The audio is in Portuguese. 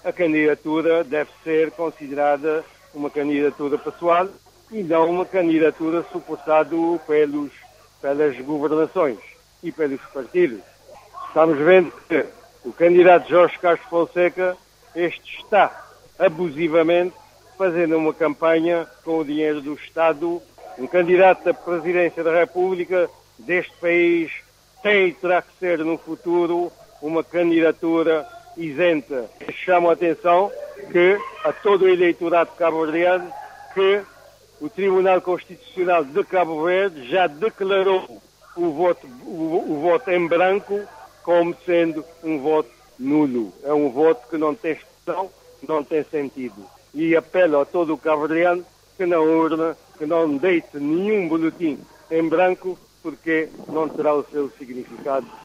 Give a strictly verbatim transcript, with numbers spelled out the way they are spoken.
a candidatura deve ser considerada uma candidatura pessoal e não uma candidatura suportada pelos, pelas governações e pelos partidos. Estamos vendo que o candidato Jorge Castro Fonseca, este está abusivamente fazendo uma campanha com o dinheiro do Estado. Um candidato à presidência da República deste país tem e terá que ser no futuro uma candidatura isenta. Chamo a atenção que a todo o eleitorado cabo-verdiano que o Tribunal Constitucional de Cabo Verde já declarou o voto, o, o voto em branco como sendo um voto nulo. É um voto que não tem expressão, não tem sentido. E apelo a todo o cabo-verdiano que na urna, que não deite nenhum boletim em branco, porque não terá o seu significado.